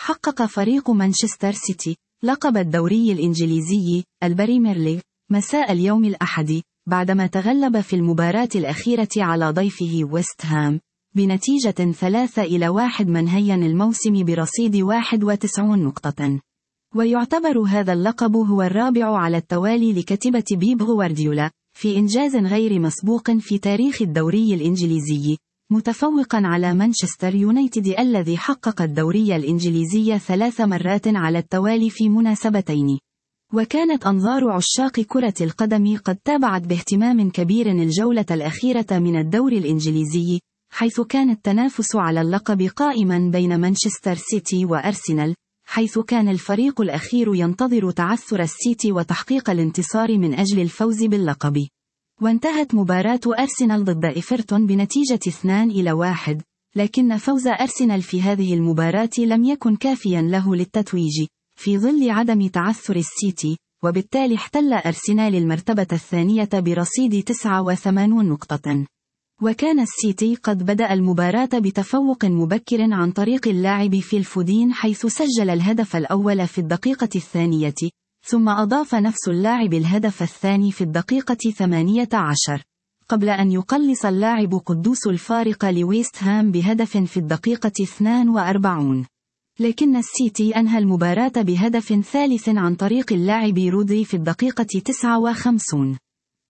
حقق فريق مانشستر سيتي لقب الدوري الإنجليزي البريمير ليج مساء اليوم الأحد، بعدما تغلب في المباراة الأخيرة على ضيفه ويست هام بنتيجة 3-1 منهيا الموسم برصيد 91 نقطة. ويعتبر هذا اللقب هو الرابع على التوالي لكتيبة بيب غوارديولا، في إنجاز غير مسبوق في تاريخ الدوري الإنجليزي، متفوقا على مانشستر يونايتد الذي حقق الدوري الإنجليزي 3 مرات على التوالي في مناسبتين. وكانت أنظار عشاق كرة القدم قد تابعت باهتمام كبير الجولة الأخيرة من الدوري الإنجليزي، حيث كان التنافس على اللقب قائما بين مانشستر سيتي وأرسنال، حيث كان الفريق الأخير ينتظر تعثر السيتي وتحقيق الانتصار من أجل الفوز باللقب. وانتهت مباراة أرسنال ضد إيفرتون بنتيجة 2-1، لكن فوز أرسنال في هذه المباراة لم يكن كافيا له للتتويج في ظل عدم تعثر السيتي، وبالتالي احتل أرسنال المرتبة الثانية برصيد 89 نقطة. وكان السيتي قد بدأ المباراة بتفوق مبكر عن طريق اللاعب فيل فودين، حيث سجل الهدف الأول في الدقيقة 2، ثم أضاف نفس اللاعب الهدف الثاني في الدقيقة 18، قبل أن يقلص اللاعب قدوس الفارق لويست هام بهدف في الدقيقة 42. لكن السيتي أنهى المباراة بهدف ثالث عن طريق اللاعب رودري في الدقيقة 59.